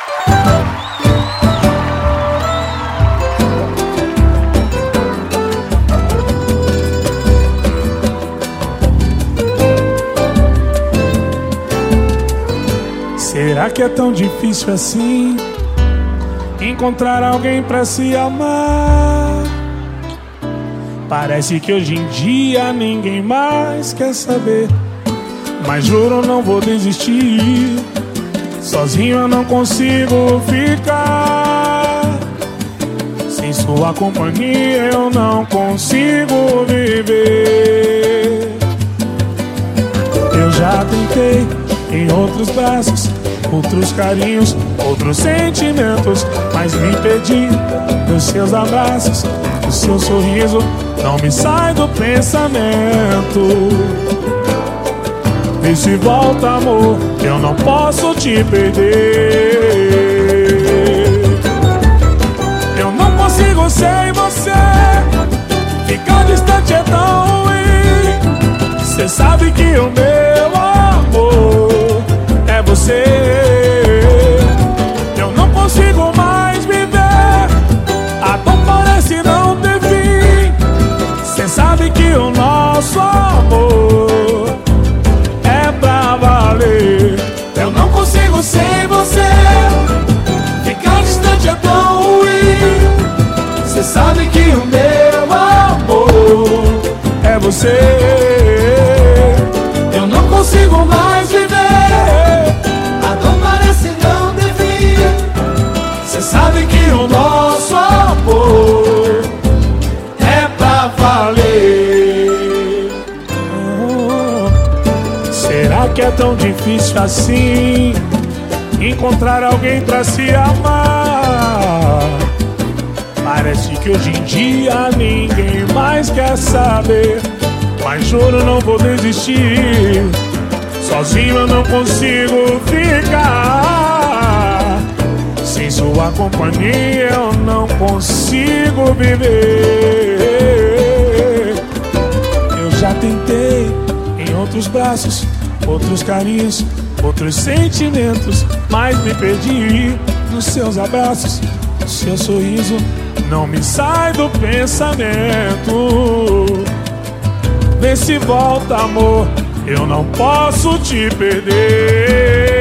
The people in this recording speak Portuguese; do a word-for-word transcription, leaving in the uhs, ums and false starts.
Será que é tão difícil assim encontrar alguém pra se amar? Parece que hoje em dia ninguém mais quer saber, mas juro não vou desistir. Sozinho eu não consigo ficar, sem sua companhia eu não consigo viver. Eu já tentei em outros braços, outros carinhos, outros sentimentos, mas me perdi dos seus abraços, do seu sorriso não me sai do pensamento. Vê se volta, amor, eu não posso te perder. Eu não consigo sem você, ficar distante é tão ruim. Cê sabe que o meu amor é você. Eu não consigo mais viver, a dor parece não ter fim. Cê sabe que o nosso amor é pra valer. Eu não consigo sem você, ficar distante é tão ruim. Cê sabe que o meu amor é você. Eu não consigo mais viver, a dor parece não ter fim. Cê sabe que o nosso amor é pra valer. Oh, será que é tão difícil assim encontrar alguém pra se amar? Parece que hoje em dia ninguém mais quer saber, mas juro não vou desistir. Sozinho eu não consigo ficar, sem sua companhia eu não consigo viver. Eu já tentei em outros braços, outros carinhos, outros sentimentos, mas me perdi nos seus abraços, no seu sorriso não me sai do pensamento. Vê se volta, amor, eu não posso te perder.